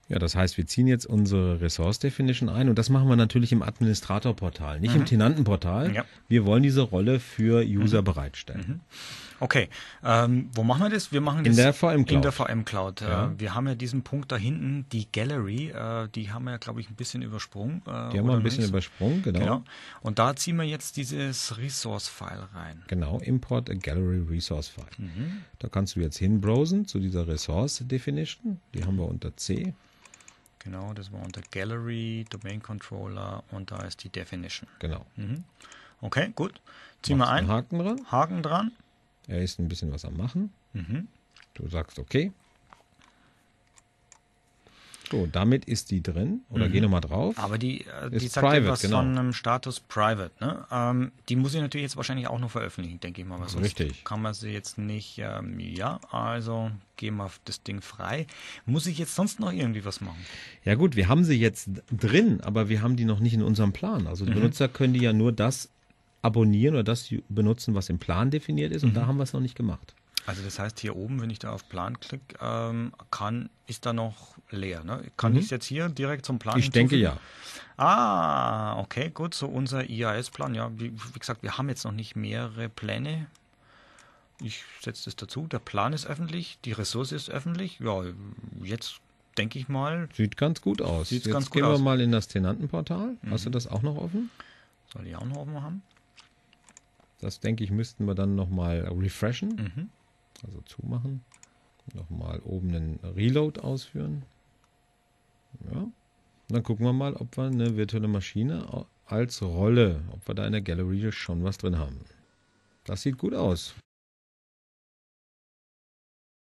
Ja, das heißt, wir ziehen jetzt unsere Resource Definition ein und das machen wir natürlich im Administratorportal, nicht im Tenantenportal. Ja. Wir wollen diese Rolle für User bereitstellen. Okay, wo machen wir das? Wir machen das In der VM Cloud. In der VM Cloud. Ja. Wir haben ja diesen Punkt da hinten, die Gallery, die haben wir ja, glaube ich, ein bisschen übersprungen. Die haben wir ein bisschen übersprungen, genau. Und da ziehen wir jetzt dieses Resource-File rein. Genau, Import a Gallery Resource File. Da kannst du jetzt hinbrowsen zu dieser Resource Definition. Die haben wir unter C. Genau, das war unter Gallery, Domain Controller und da ist die Definition. Genau. Okay, gut. Ziehen wir ein. Haken dran. Haken dran. Er ist ein bisschen was am Machen. Du sagst okay. So, damit ist die drin. Oder geh nochmal drauf. Aber die Ist sagt private, etwas genau. von einem Status Private. Ne? Die muss ich natürlich jetzt wahrscheinlich auch noch veröffentlichen, denke ich mal. Weil sonst Richtig. kann man sie jetzt nicht, ja, also gehen wir auf das Ding frei. Muss ich jetzt sonst noch irgendwie was machen? Ja gut, wir haben sie jetzt drin, aber wir haben die noch nicht in unserem Plan. Also die Benutzer können die ja nur das abonnieren oder das benutzen, was im Plan definiert ist. Und da haben wir es noch nicht gemacht. Also das heißt, hier oben, wenn ich da auf Plan klicke, ist da noch leer. Ne? Kann ich es jetzt hier direkt zum Plan Ich denke ja. Ah, okay, gut. So unser IAS-Plan. Ja, wie gesagt, wir haben jetzt noch nicht mehrere Pläne. Ich setze das dazu. Der Plan ist öffentlich, die Ressource ist öffentlich. Ja, jetzt denke ich mal. Sieht ganz gut aus. Sieht Jetzt ganz gut gehen wir aus. mal in das Tenantenportal. Hast du das auch noch offen? Soll ich auch noch offen haben? Das, denke ich, müssten wir dann nochmal refreshen. Also zumachen. Nochmal oben einen Reload ausführen. Ja. Und dann gucken wir mal, ob wir eine virtuelle Maschine als Rolle, ob wir da in der Gallery schon was drin haben. Das sieht gut aus.